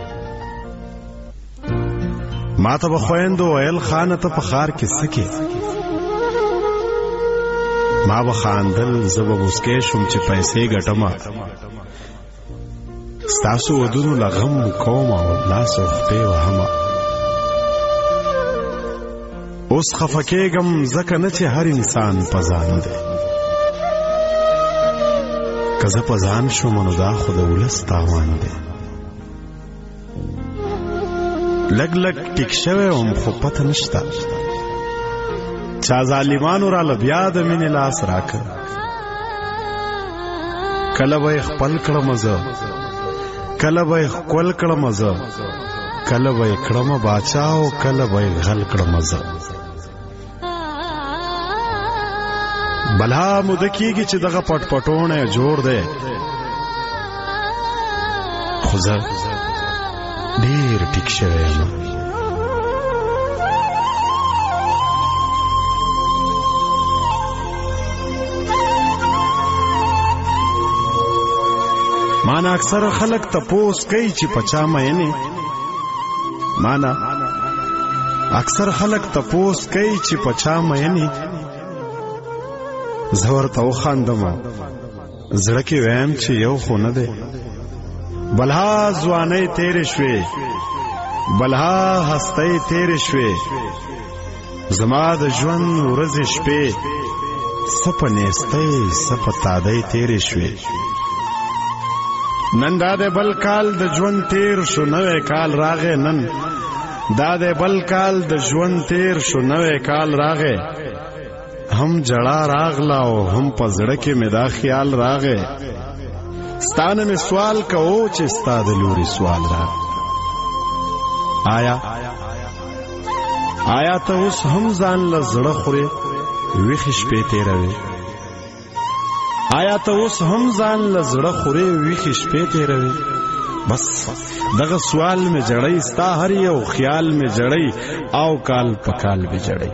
Speaker 7: ما ته به خویندو ویل خانه ته په ښار کې څه کې ما به خاندل زه به مسکی شوم چې پیسې ګټمه ستاسو ودونو لغم کوم او لاس او خپې وهمه اوس خفه کېږم ځکه نه چې هر انسان په ځان دی که زه په ځان شوم نو دا خو د ولس تاوان دی لږ لږ ټیک شوی وم خو پته نشته چا ظالمانو راله بیا د مینې لاس راکړ کله به یې خپل کړمه زه کله به یې ښکل کړمه زه کله به یې کړمه باچا او کله به یې غل کړمه زه بلا موده کېږي چې دغه پټ پټونه جوړ دی خو زه ډېر ټیک شوی یم مانا اکثر خلق تپوس کوي چې پچا مینه مانا اکثر خلق تپوس کوي چې پچا مینه زور ته وخاندم زړه کې ویم چې یو خو نه دی بلها ځوانۍ تیرې شوې بلها هستۍ تیرې شوې زما د ژوند ورځې شپې څه په نیستۍ څه په تادۍ تیرې شوې نن دا د بل کال د ژوند تیر شو نوې کال راغې نن دا د بل کال د ژوند تیر شو نوې کال راغې هم جړه راغلا او هم په زړه کې مې دا خیال راغې ستانه مې سوال کوو چې ستا د لوري سوال راغ آیا آیا ته اوس هم ځان له زړه خورې ویښې شپې تېروې آیا ته اوس هم ځان له زړه خورې ویښې شپې تېروې بس دغه سوال مې جړی ستا هر یو خیال مې جړی او کال په کال مې جړی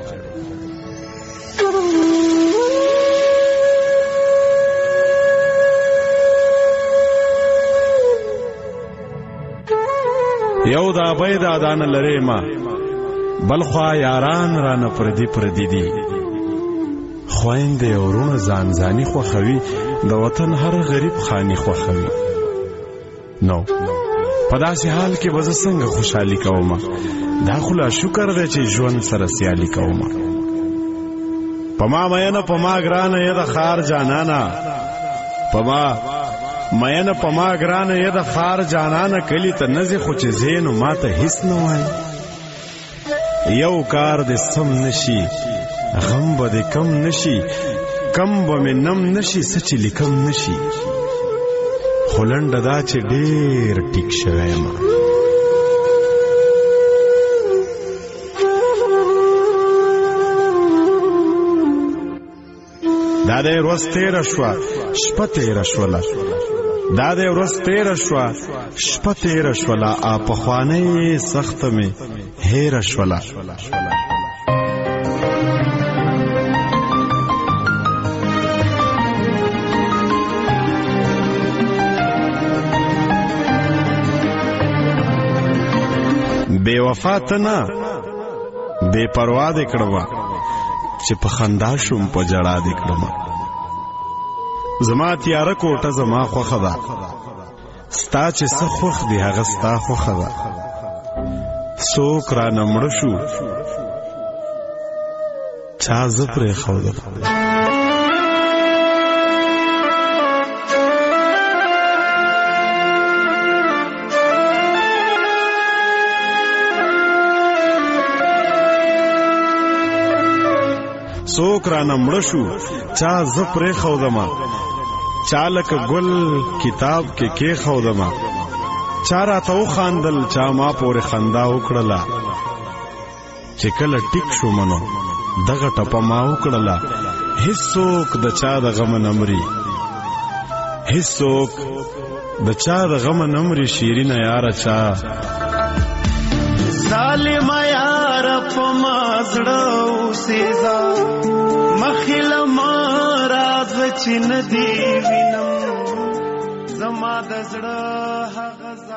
Speaker 7: یو دا بای دا دانه لرې ما بلخوا یاران رانه پردي پردي دي خویندې او وروڼه ځان ځاني خوښوي د وطن هر غریب خاني خوښوي نو په داسې حال کې به زه څنګه خوشحالي کومه دا خو لا شکر دی چې ژوند سره سیالي کومه په ما مینه په ما ګرانه یې د ښار جانانه په ما مینه په ما ګرانه یې د ښار جانانه کلي ته نځې خو چې ځې نو ما ته هیڅ نه وایي یو کار دې سم نشي غم به دې کم نشي کم به مې نم نشي څه چې لیکم نشي خو لنډه دا چې ډېر ټیک شوی یم دا دې ورځ تېره شوه شپه تېره شوله دا دې ورځ تېره شوه شپه تېره شوله ا پخوانۍ سخته مې هېره شوله بے وفا ته نه بے پروا دې کړمه چې په خندا شوم په جړا دې کړمه زما تیاره کوټه زما خوښه ده ستا چې څه خوښ دی هغه ستا خوښه ده څوک رانه مړه شو چا زه پرېښودم څوک را نمړ شو چا ز پرې خودما چالک ګل کتاب کې کې خودما چا را تو خاندل چا ما پورې خندا وکړه چې کله ټیک شو منو دغه ټپه ما وکړه هیڅوک د چا د غم نمري هیڅوک د چا د غم نمري شیرین یار چا
Speaker 13: ظالم یار په مازړه اوسېزا مخیل ما راز چې ندی وینم زما د زړه هغه